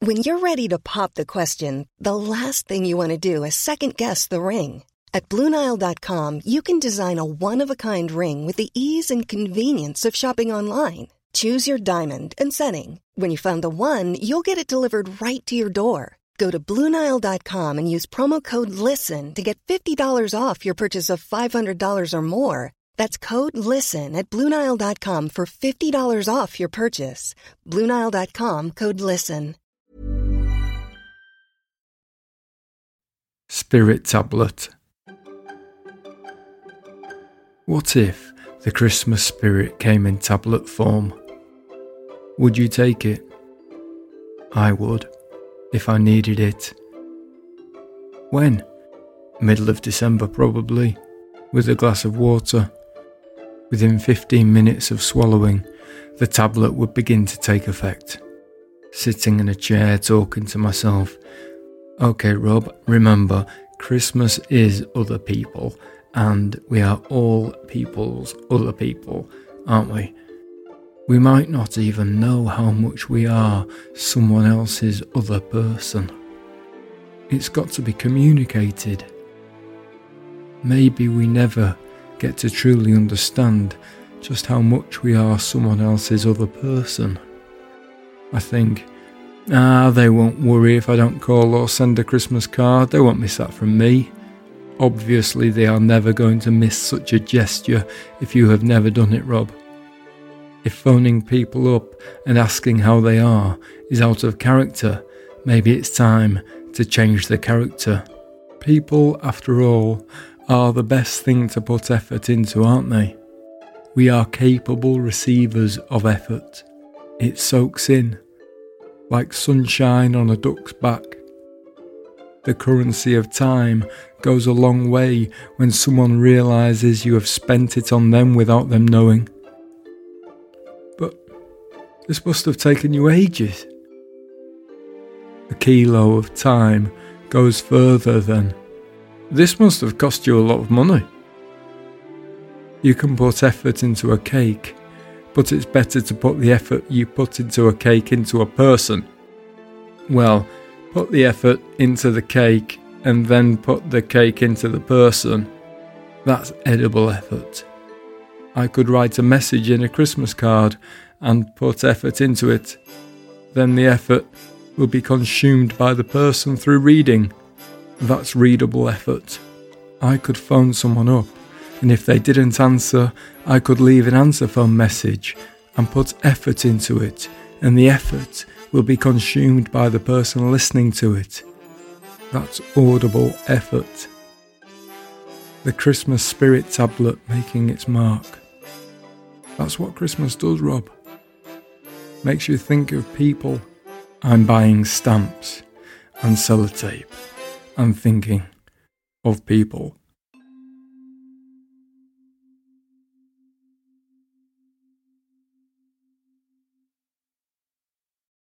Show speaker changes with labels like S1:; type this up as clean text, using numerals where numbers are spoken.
S1: When you're ready to pop the question, the last thing you want to do is second-guess the ring. At BlueNile.com, you can design a one-of-a-kind ring with the ease and convenience of shopping online. Choose your diamond and setting. When you find the one, you'll get it delivered right to your door. Go to BlueNile.com and use promo code LISTEN to get $50 off your purchase of $500 or more. That's code LISTEN at BlueNile.com for $50 off your purchase. BlueNile.com, code LISTEN.
S2: Spirit Tablet. What if the Christmas spirit came in tablet form? Would you take it? I would, if I needed it. When? Middle of December probably, with a glass of water. Within 15 minutes of swallowing, the tablet would begin to take effect. Sitting in a chair talking to myself. Okay, Rob, remember, Christmas is other people, and we are all people's other people, aren't we? We might not even know how much we are someone else's other person. It's got to be communicated. Maybe we never get to truly understand just how much we are someone else's other person. I think, they won't worry if I don't call or send a Christmas card, they won't miss that from me. Obviously they are never going to miss such a gesture if you have never done it, Rob. If phoning people up and asking how they are is out of character, maybe it's time to change the character. People, after all, are the best thing to put effort into, aren't they? We are capable receivers of effort. It soaks in, like sunshine on a duck's back. The currency of time goes a long way when someone realises you have spent it on them without them knowing. But this must have taken you ages. A kilo of time goes further than, this must have cost you a lot of money. You can put effort into a cake, but it's better to put the effort you put into a cake into a person. Well, put the effort into the cake and then put the cake into the person. That's edible effort. I could write a message in a Christmas card and put effort into it. Then the effort will be consumed by the person through reading. That's readable effort. I could phone someone up, and if they didn't answer, I could leave an answer phone message and put effort into it, and the effort will be consumed by the person listening to it. That's audible effort. The Christmas spirit tablet making its mark. That's what Christmas does, Rob. Makes you think of people. I'm buying stamps and sellotape and thinking of people.